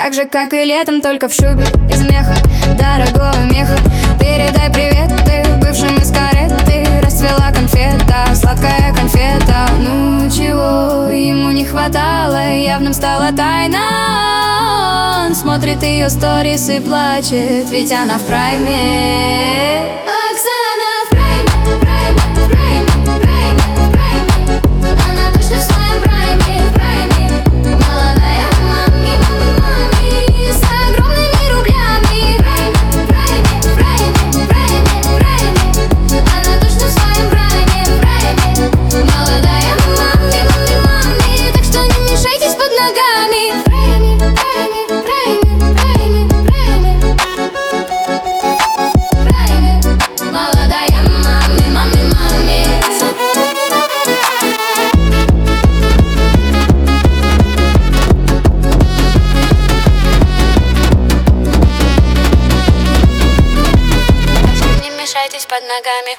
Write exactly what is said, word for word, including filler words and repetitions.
так же, как и летом, только в шубе из меха, дорогого меха. Передай привет ты бывшим из кареты. Расцвела конфета, сладкая конфета. Ну чего ему не хватало, явным стала тайна. Он смотрит ее сторис и плачет, ведь она в прайме. Под ногами.